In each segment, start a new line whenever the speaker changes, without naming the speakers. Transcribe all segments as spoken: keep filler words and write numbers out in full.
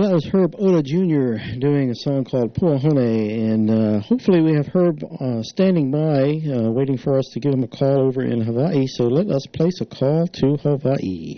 Well, that was Herb Oda Junior doing a song called Puahone, and uh, hopefully we have Herb uh, standing by, uh, waiting for us to give him a call over in Hawaii, so let us place a call to Hawaii.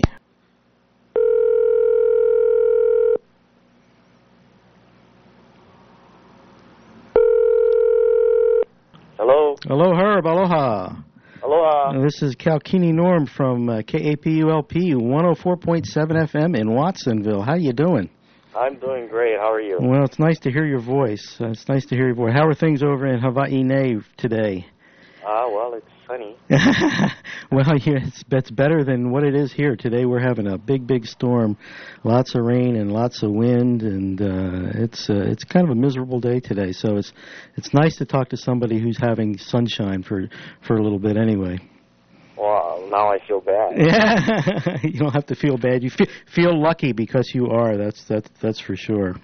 Hello.
Hello, Herb. Aloha.
Aloha.
Uh, this is Kalkini Norm from uh, K A P U L P one oh four point seven F M in Watsonville. How you doing?
I'm doing great. How are you?
Well, it's nice to hear your voice. Uh, it's nice to hear your voice. How are things over in Hawaii Nave today?
Ah, uh, well, it's sunny.
Well, yeah, it's, it's better than what it is here. Today we're having a big, big storm, lots of rain and lots of wind, and uh, it's uh, it's kind of a miserable day today. So it's it's nice to talk to somebody who's having sunshine for, for a little bit anyway.
Well, now I feel bad.
Yeah, you don't have to feel bad. You feel, feel lucky because you are. That's that's that's for sure.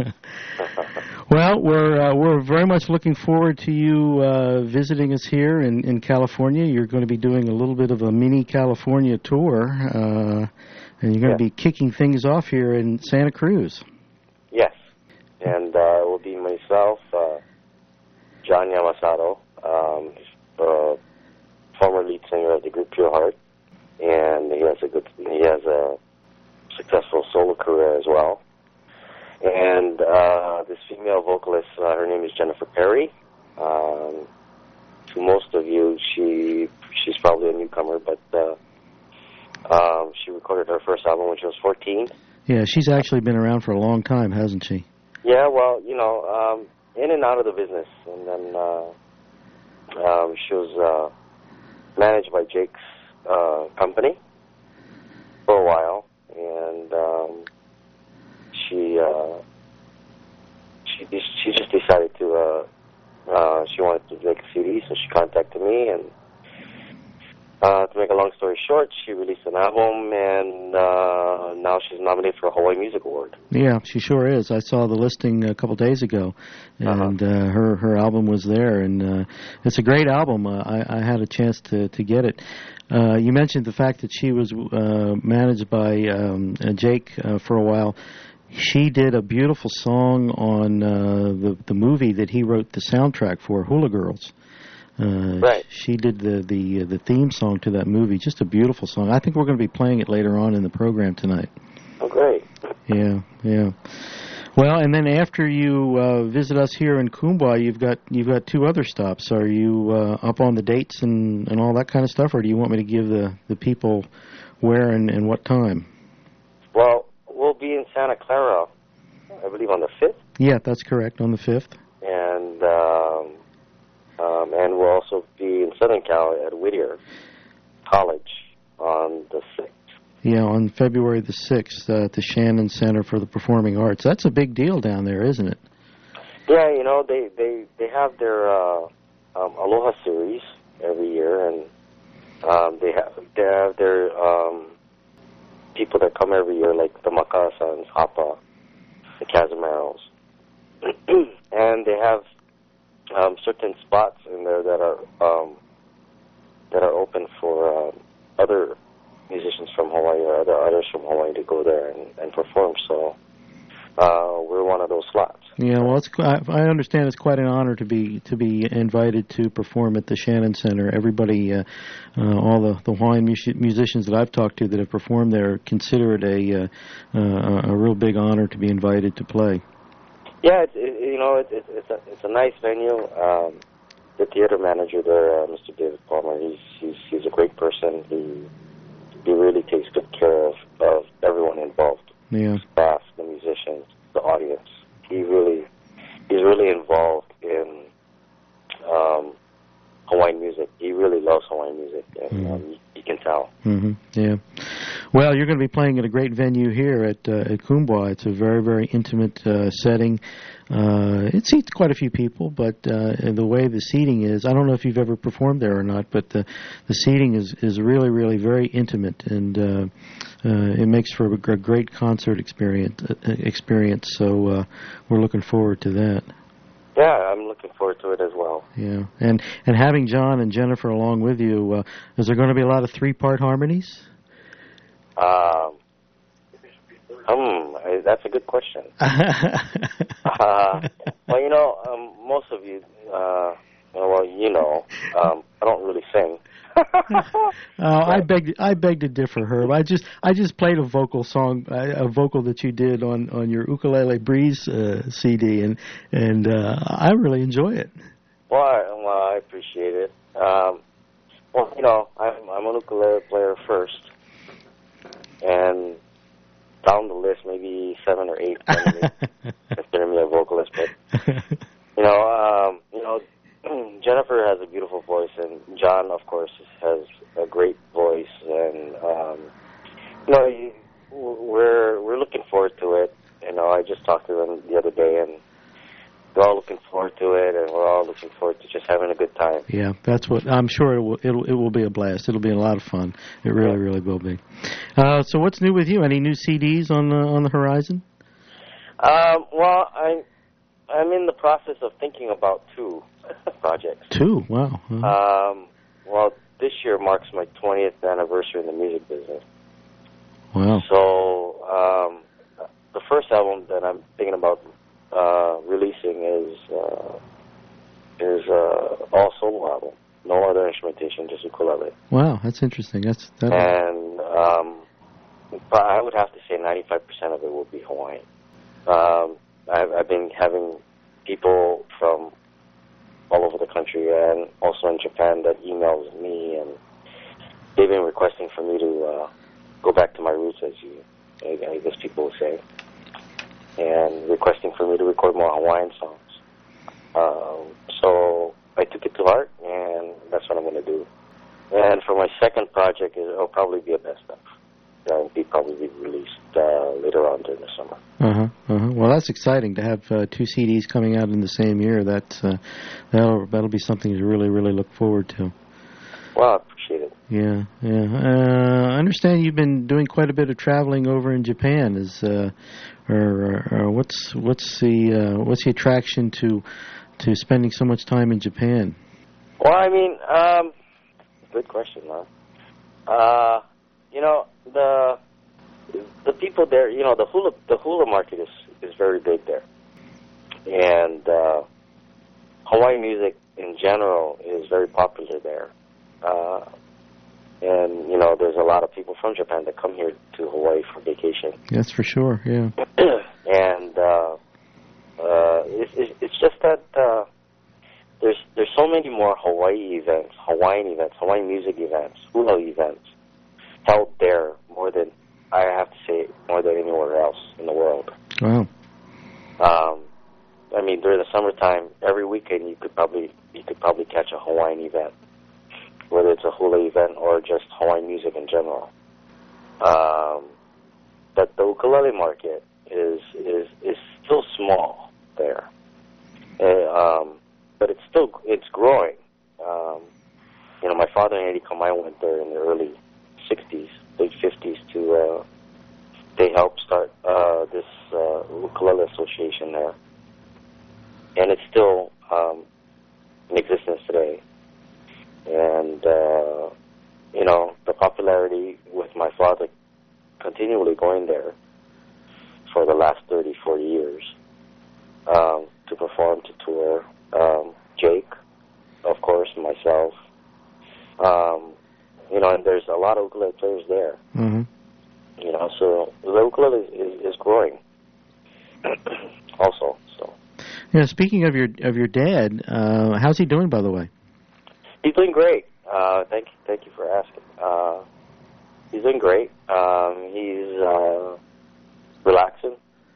Well, we're uh, we're very much looking forward to you uh, visiting us here in, in California. You're going to be doing a little bit of a mini California tour, uh, and you're going
yeah.
to be kicking things off here in Santa Cruz.
Yes, and uh, it will be myself, uh, John Yamasato, um, the former lead singer of the group Pure Heart, and he has a good he has a successful solo career as well. And uh, this female vocalist, uh, her name is Jennifer Perry. Um, to most of you, she she's probably a newcomer, but uh, um, she recorded her first album when she was fourteen.
Yeah, she's actually been around for a long time, hasn't she?
Yeah, well, you know, um, in and out of the business. And then uh, um, she was uh, managed by Jake's uh, company for a while. And um, she uh, she she just decided to uh, uh, she wanted to make a C D, so she contacted me, and uh, to make a long story short, she released an album, and uh, now she's nominated for a Hawaii Music Award.
Yeah, she sure is. I saw the listing a couple days ago, and uh-huh. uh, her her album was there, and uh, it's a great album. Uh, I, I had a chance to to get it. Uh, you mentioned the fact that she was uh, managed by um, uh, Jake uh, for a while. She did a beautiful song on uh, the the movie that he wrote the soundtrack for, Hula Girls. Uh,
right.
She did the the the theme song to that movie. Just a beautiful song. I think we're going to be playing it later on in the program tonight.
Oh, great.
Yeah, yeah. Well, and then after you uh, visit us here in Kumbwa, you've got you've got two other stops. Are you uh, up on the dates and, and all that kind of stuff, or do you want me to give the, the people where and, and what time?
Well, we'll be in Santa Clara, I believe, on the fifth.
Yeah, that's correct, on the fifth.
And um, um, and we'll also be in Southern Cal at Whittier College on the sixth.
Yeah, on February the sixth uh, at the Shannon Center for the Performing Arts. That's a big deal down there, isn't it?
Yeah, you know, they, they, they have their uh, um, Aloha series every year, and um, they have they have their um, people that come every year, like the Makasans, Hapa, the Casimaros. And they have um, certain spots in there that are um, that are open for uh, other musicians from Hawaii or other artists from Hawaii to go there and, and perform. So uh, we're one of those slots.
Yeah, well, it's I, I understand it's quite an honor to be to be invited to perform at the Shannon Center. Everybody, uh, uh, all the, the Hawaiian mus- musicians that I've talked to that have performed there consider it a uh, uh, a real big honor to be invited to play.
Yeah, it's, it, you know, it, it, it's a it's a nice venue. Um, the theater manager there, uh, Mister David Palmer, he's he's he's a great person. He he really takes good care of, of everyone involved.
Yeah,
the staff, the musicians, the audience. He really he's really involved in um, Hawaiian music. He really loves Hawaiian music, and mm-hmm. um, you, you can tell.
Mm-hmm. Yeah. Well, you're going to be playing at a great venue here at uh, at Kumbwa. It's a very, very intimate uh, setting. Uh, it seats quite a few people, but uh, the way the seating is, I don't know if you've ever performed there or not, but the the seating is, is really, really very intimate, and uh, uh, it makes for a great concert experience. Uh, experience. So uh, we're looking forward to that.
Yeah, I'm looking forward to it as well.
Yeah, and and having John and Jennifer along with you, uh, is there going to be a lot of three-part harmonies?
Um, Hmm, I, that's a good question. uh, well, you know, um, most of you, uh, well, you know, um, I don't really sing.
oh, I beg, I beg to differ, Herb. I just, I just played a vocal song, a vocal that you did on, on your Ukulele Breeze uh, C D, and and uh, I really enjoy it.
Well, I, well, I appreciate it. Um, well, you know, I'm, I'm an ukulele player first, and down the list, maybe seven or eight consider me a vocalist. But you know, um, you know, Jennifer has a beautiful voice, and John, of course, has a great voice, and um, you know, we're we're looking forward to it. You know, I just talked to them the other day, and we're all looking forward to it, and we're all looking forward to just having a good time.
Yeah, that's what I'm sure it will. It'll, it will be a blast. It'll be a lot of fun. It really, yeah. really will be. Uh, so, what's new with you? Any new C Ds on the on the horizon?
Um, well, I'm I'm in the process of thinking about two projects.
Two? Wow. Uh-huh.
Um, well, this year marks my twentieth anniversary in the music business.
Wow.
So, um, the first album that I'm thinking about uh, releasing is uh, is uh, all solo album, no other instrumentation, just ukulele.
Wow, that's interesting. That's that.
And um, I would have to say ninety-five percent of it will be Hawaiian. Um, I've, I've been having people from all over the country and also in Japan that emails me, and they've been requesting for me to uh, go back to my roots, as you, I guess people will say, and requesting for me to record more Hawaiian songs. Um, so I took it to heart, and that's what I'm going to do. And for my second project, it'll probably be a best of. That'll be probably released uh, later on during the summer.
Uh-huh, uh-huh. Well, that's exciting to have uh, two C Ds coming out in the same year. That's uh, that'll that'll be something to really really look forward to.
Well, I appreciate it.
Yeah, yeah. Uh, I understand you've been doing quite a bit of traveling over in Japan. Is uh, or, or what's what's the uh, what's the attraction to to spending so much time in Japan?
Well, I mean, um, good question, man. Uh, you know, the the people there, you know, the hula the hula market is is very big there, and uh, Hawaiian music in general is very popular there. Uh, and you know, there's a lot of people from Japan that come here to Hawaii for vacation.
That's for sure. Yeah.
and uh, uh, it's, it's just that uh, there's there's so many more Hawaii events, Hawaiian events, Hawaiian music events, hula events held there more than, I have to say, more than anywhere else in the world.
Wow.
Um, I mean, during the summertime, every weekend you could probably you could probably catch a Hawaiian event, whether it's a hula event or just Hawaiian music in general. Um, but the ukulele market is is is still small there, uh, um, but it's still it's growing. Um, you know, my father and Eddie Kamai went there in the early sixties, late fifties to uh, they helped start uh, this uh, ukulele association there, and it's still um, in existence today. And uh, you know, the popularity with my father continually going there for the last thirty, forty years um, to perform, to tour. Um, Jake, of course, myself. Um, you know, and there's a lot of ukulele players there.
Mm-hmm.
You know, so the ukulele is, is growing also. So.
Yeah. Speaking of your of your dad, uh, how's he doing, by the way?
He's doing great. Uh, thank you, thank you for asking. Uh, he's doing great. Um, he's uh, relaxing,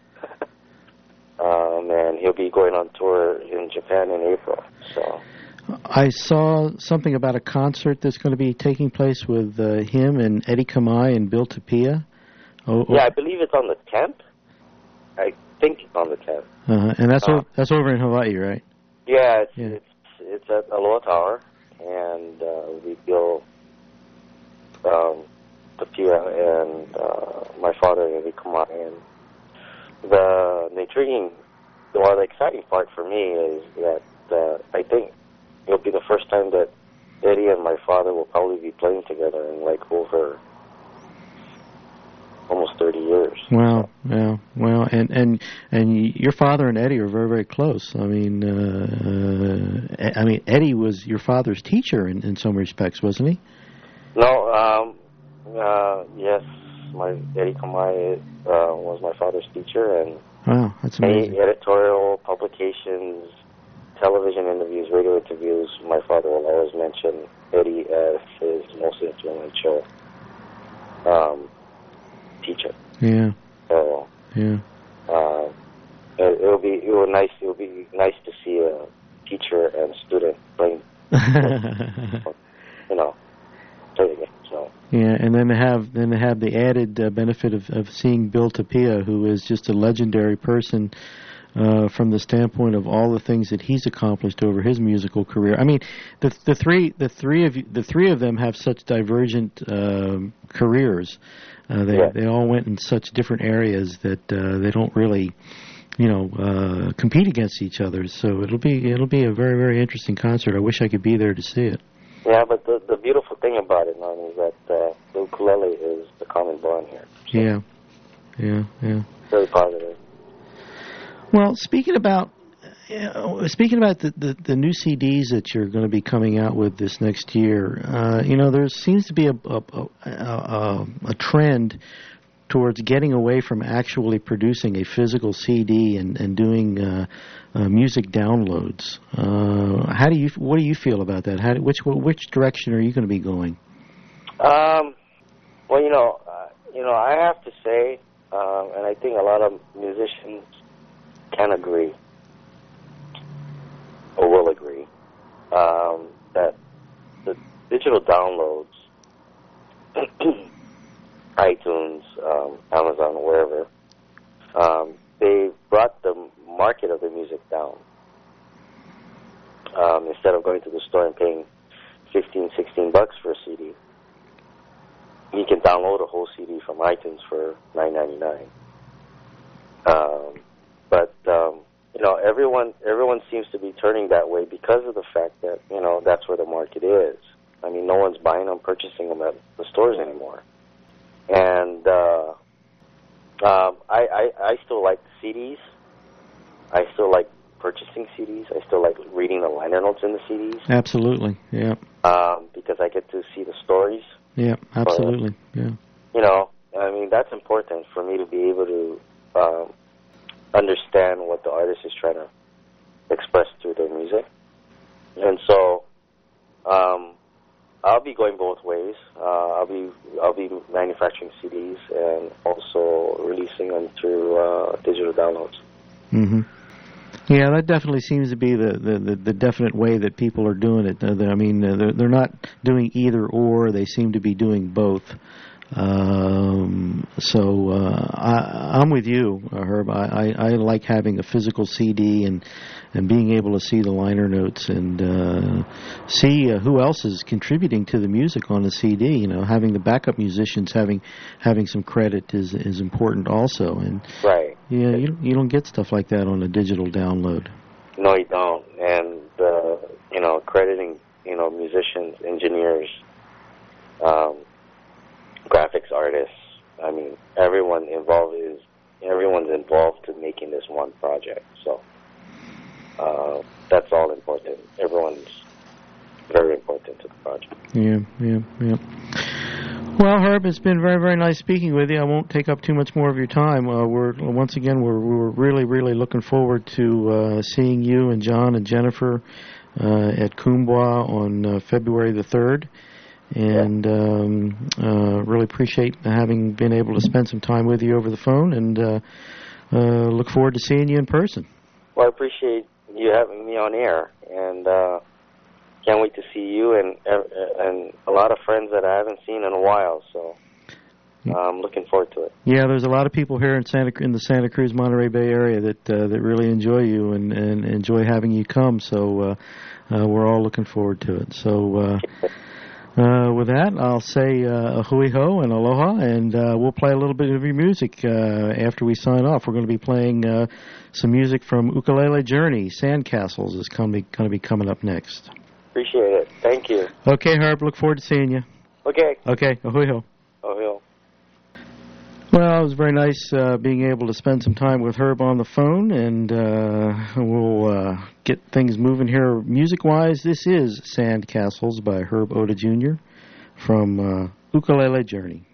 um, and he'll be going on tour in Japan in April. So.
I saw something about a concert that's going to be taking place with uh, him and Eddie Kamai and Bill Tapia. Oh, oh.
Yeah, I believe it's on the tenth. I think it's on the tenth.
Uh-huh. And that's
uh,
o- that's over in Hawaii, right?
Yeah, it's
yeah.
it's, it's at Aloha Tower, and uh, we Bill um, Tapia and uh, my father and Eddie Kamai. And the, the intriguing, well, the exciting part for me is that uh, I think it'll be the first time that Eddie and my father will probably be playing together in like over almost thirty years.
Wow, yeah, well, and and and your father and Eddie are very very close. I mean, uh, uh, I mean Eddie was your father's teacher in, in some respects, wasn't he?
No, um, uh, yes, my Eddie Kamai uh, was my father's teacher, and
wow, that's amazing.
any editorial publications, television interviews, radio interviews, my father will always mention Eddie as his most influential um, teacher.
Yeah.
So,
yeah.
Uh, it, it'll be it will nice. It will be nice to see a teacher and student playing. you know, play the game. So.
Yeah, and then they have then they have the added uh, benefit of, of seeing Bill Tapia, who is just a legendary person uh, from the standpoint of all the things that he's accomplished over his musical career. I mean, the the three the three of you, the three of them have such divergent um, careers. Uh, they
yeah.
they all went in such different areas that uh, they don't really, you know, uh, compete against each other. So it'll be it'll be a very very interesting concert. I wish I could be there to see it.
Yeah, but the the beautiful thing about it, man, is that uh, the ukulele is the common bond here. So
yeah, yeah, yeah.
Very positive.
Well, speaking about uh, speaking about the, the, the new C Ds that you're going to be coming out with this next year, uh, you know, there seems to be a a, a, a a trend towards getting away from actually producing a physical C D and and doing uh, uh, music downloads. Uh, how do you what do you feel about that? How do, which which direction are you going to be going?
Um, well, you know, uh, you know, I have to say, um, and I think a lot of musicians can agree or will agree um, that the digital downloads, iTunes, um, Amazon, wherever, um, they brought the market of the music down. Um, instead of going to the store and paying fifteen, sixteen bucks for a C D, you can download a whole C D from iTunes for nine ninety-nine. Um, but um, you know, everyone everyone seems to be turning that way because of the fact that, you know, that's where the market is. I mean, no one's buying them, purchasing them at the stores anymore. And uh, um, I, I I still like C Ds. I still like purchasing C Ds. I still like reading the liner notes in the C Ds.
Absolutely, yeah.
Um, because I get to see the stories.
Yeah, absolutely, yeah.
You know, I mean, that's important for me to be able to um, understand what the artist is trying to express through their music. And so, um, I'll be going both ways. Uh, I'll be I'll be manufacturing C Ds and also releasing them through uh, digital downloads.
Mm-hmm. Yeah, that definitely seems to be the, the, the, the definite way that people are doing it. Uh, I mean, uh, they're, they're not doing either or. They seem to be doing both. Um, so uh, I, I'm with you, uh, Herb. I, I, I like having a physical C D and and being able to see the liner notes and uh, see uh, who else is contributing to the music on the C D. You know, having the backup musicians having having some credit is is important also. And
right.
Yeah, you you don't get stuff like that on a digital download.
No, you don't. And uh, you know, crediting you know musicians, engineers, um, graphics artists. I mean, everyone involved is everyone's involved to making this one project. So uh, that's all important. Everyone's very important to the project.
Yeah, yeah, yeah. Well, Herb, it's been very, very nice speaking with you. I won't take up too much more of your time. Uh, we're once again we're we're really, really looking forward to uh, seeing you and John and Jennifer uh, at Kumbwa on uh, February the third. And um, uh, really appreciate having been able to spend some time with you over the phone, and uh, uh, look forward to seeing you in person.
Well, I appreciate you having me on air, and uh, can't wait to see you and and a lot of friends that I haven't seen in a while. So I'm looking forward to it.
Yeah, there's a lot of people here in Santa in the Santa Cruz, Monterey Bay area that uh, that really enjoy you and, and enjoy having you come. So uh, uh, we're all looking forward to it. So. Uh, Uh, with that, I'll say uh, ahui ho and aloha, and uh, we'll play a little bit of your music uh, after we sign off. We're going to be playing uh, some music from Ukulele Journey. Sandcastles is going to be coming up next.
Appreciate it. Thank you.
Okay, Herb. Look forward to seeing you.
Okay.
Okay. Ahui ho.
Ahui ho.
Well, it was very nice uh, being able to spend some time with Herb on the phone, and uh, we'll uh, get things moving here music-wise. This is Sandcastles by Herb Oda Junior from uh, Ukulele Journey.